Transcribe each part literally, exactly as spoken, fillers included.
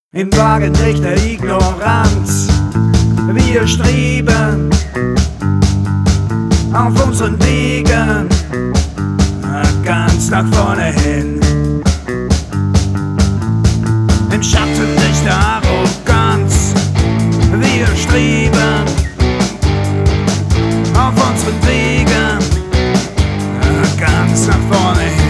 Im Wagenlicht der Ignoranz, wir streben auf unseren Wegen ganz nach vorne hin. Im Schattenlicht der Arroganz, wir streben auf unseren Wegen ganz nach vorne hin.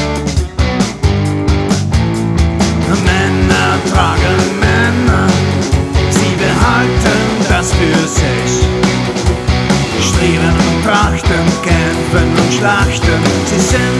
Männer tragen Männer, sie behalten das für sich. Streben und trachten, kämpfen und schlachten, sie sind